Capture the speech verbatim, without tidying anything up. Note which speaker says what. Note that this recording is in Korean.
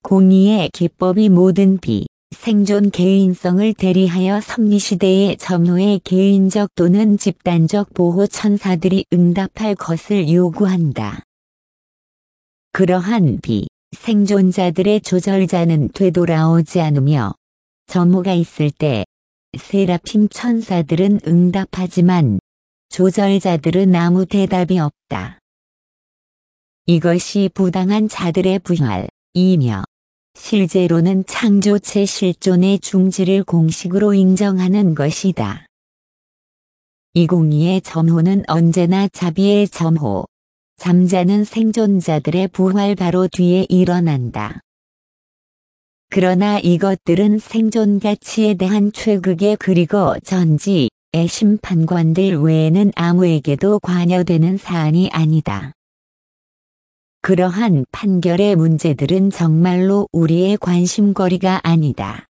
Speaker 1: 공의의 기법이 모든 비, 생존 개인성을 대리하여 섭리시대의 전후의 개인적 또는 집단적 보호 천사들이 응답할 것을 요구한다. 그러한 비, 생존자들의 조절자는 되돌아오지 않으며 점호가 있을 때 세라핌 천사들은 응답하지만 조절자들은 아무 대답이 없다. 이것이 부당한 자들의 부활이며 실제로는 창조체 실존의 중지를 공식으로 인정하는 것이다. 이 공의의 점호는 언제나 자비의 점호, 잠자는 생존자들의 부활 바로 뒤에 일어난다. 그러나 이것들은 생존 가치에 대한 최극의 그리고 전지의 심판관들 외에는 아무에게도 관여되는 사안이 아니다. 그러한 판결의 문제들은 정말로 우리의 관심거리가 아니다.